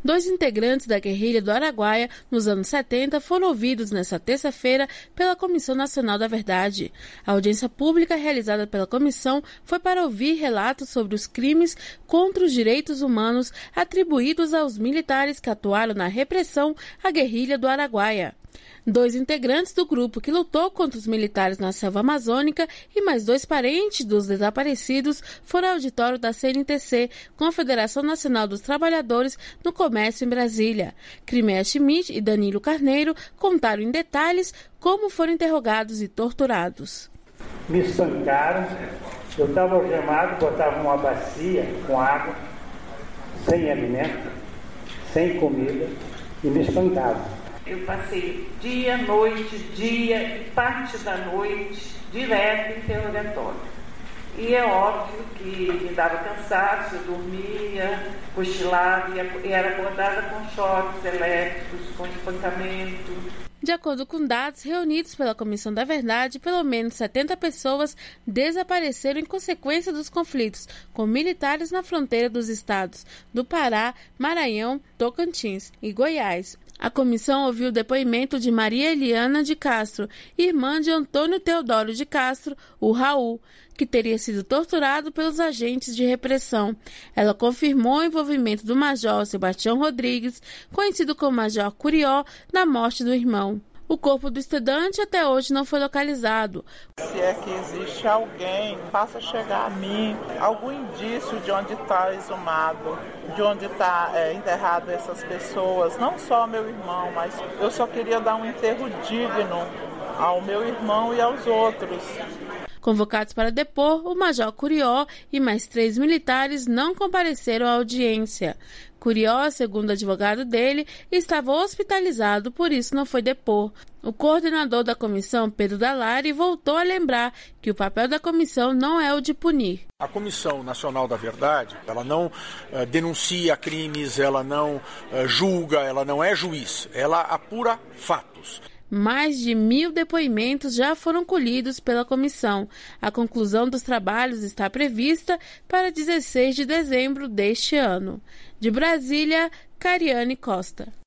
2 integrantes da guerrilha do Araguaia, nos anos 70, foram ouvidos nesta terça-feira pela Comissão Nacional da Verdade. A audiência pública realizada pela comissão foi para ouvir relatos sobre os crimes contra os direitos humanos atribuídos aos militares que atuaram na repressão à guerrilha do Araguaia. 2 integrantes do grupo que lutou contra os militares na selva amazônica e mais 2 parentes dos desaparecidos foram ao auditório da CNTC, com a Federação Nacional dos Trabalhadores no Comércio em Brasília. Crimea Schmidt e Danilo Carneiro contaram em detalhes como foram interrogados e torturados. Me espancaram, eu estava algemado, botava uma bacia com água, sem alimento, sem comida e me espancavam. Eu passei dia, noite, dia e parte da noite direto em interrogatório. E é óbvio que me dava cansaço, eu dormia, cochilava e era acordada com choques elétricos, com espancamento. De acordo com dados reunidos pela Comissão da Verdade, pelo menos 70 pessoas desapareceram em consequência dos conflitos com militares na fronteira dos estados do Pará, Maranhão, Tocantins e Goiás. A comissão ouviu o depoimento de Maria Eliana de Castro, irmã de Antônio Teodoro de Castro, o Raul, que teria sido torturado pelos agentes de repressão. Ela confirmou o envolvimento do Major Sebastião Rodrigues, conhecido como Major Curió, na morte do irmão. O corpo do estudante até hoje não foi localizado. Se é que existe alguém, faça chegar a mim algum indício de onde está exumado, de onde está enterrado essas pessoas, não só meu irmão, mas eu só queria dar um enterro digno ao meu irmão e aos outros. Convocados para depor, o Major Curió e mais 3 militares não compareceram à audiência. Curió, segundo o advogado dele, estava hospitalizado, por isso não foi depor. O coordenador da comissão, Pedro Dallari, voltou a lembrar que o papel da comissão não é o de punir. A Comissão Nacional da Verdade, ela não denuncia crimes, ela não julga, ela não é juiz, ela apura fatos. Mais de 1.000 depoimentos já foram colhidos pela comissão. A conclusão dos trabalhos está prevista para 16 de dezembro deste ano. De Brasília, Cariane Costa.